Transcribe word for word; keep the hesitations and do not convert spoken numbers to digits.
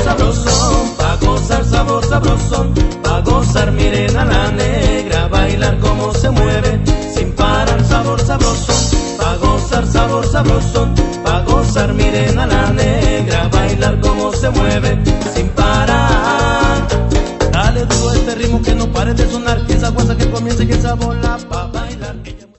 sabrosón, pa' gozar sabor sabrosón, pa' gozar miren a la negra, bailar como se mueve, sin parar sabor sabrosón, pa' gozar sabor sabrosón, pa' gozar miren a la negra, bailar como se mueve, sin parar. Dale duro a este ritmo que no pare de sonar, que esa guasa que comience, que esa bola pa' bailar.